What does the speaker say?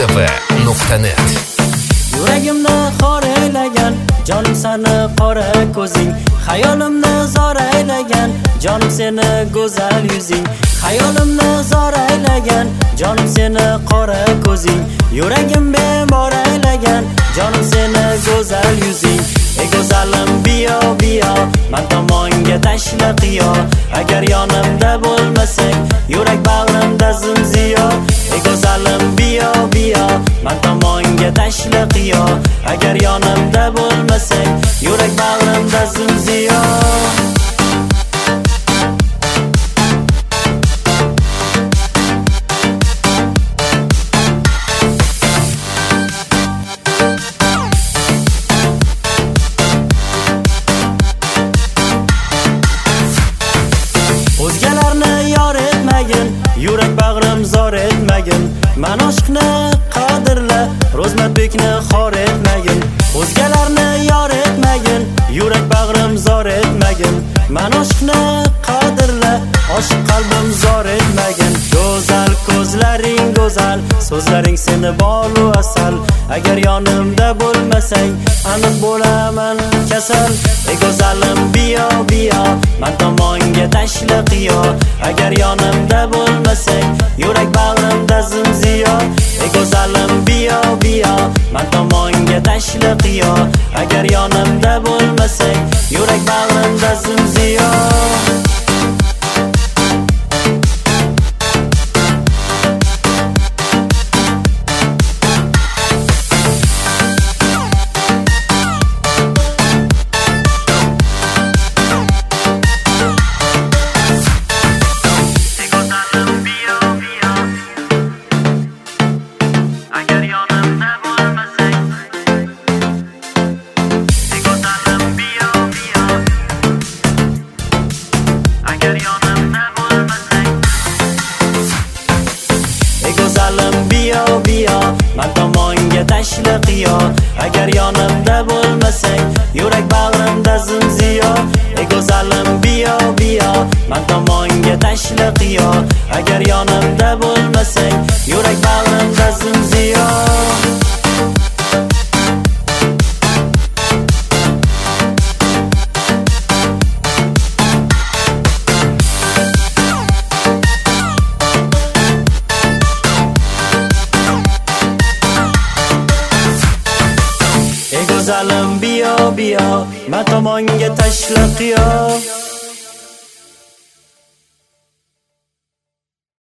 tv.net. Yuragimni xor aylagan jonim seni qora ko'zing, xayolimni zor aylagan jonim seni go'zal yuzing, xayolimni zor aylagan jonim seni qora ko'zing, yuragim bemor aylagan jonim seni go'zal yuzing. Ey go'zalim biyo biyo, men tomonga tashla qiyo, agar yonimda bo'lmasang yurak bag'rimda zimziyo. Ey go'zalim biyo biyo, men tomonga tashla qiyo, agar yonimda bo'lmasang yurak bag'rimda zimziyo. O'zgalarni yor etmagin, yurak bag'rim zor etmagin, men oshqni qadrla, Ro'zmatbekni xor etmagin. O'zgalarni yor etmagin, yurak bag'rim zor etmagin, men oshqni qadrla, oshiq qalbim zor etmagin. Go'zal ko'zlaring go'zal, so'zlaring seni bolu asal, agar yonimda bo'lmasang aniq bo'laman kasal. Ey go'zalim biyo biyo, men tomonga tashla qiyo, agar yonimda bo'lmasang yurak bag'rimda zimziyo. Ey go'zalim biyo biyo, men tomonga tashla qiyo, agar yonimda bo'lmasang yurak bag'rimda zimziyo. Go'zalim biyo biyo, men tomonga tashla qiyo, agar yonimda bo'lmasang yurak bag'rimda zimziyo. Ey go'zalim biyo biyo, men tomonga tashla qiyo, agar yonimda bo'lmasang yurak bag'rimda zimziyo. Go'zalim biyo biyo, men tomonga tashla qiyo.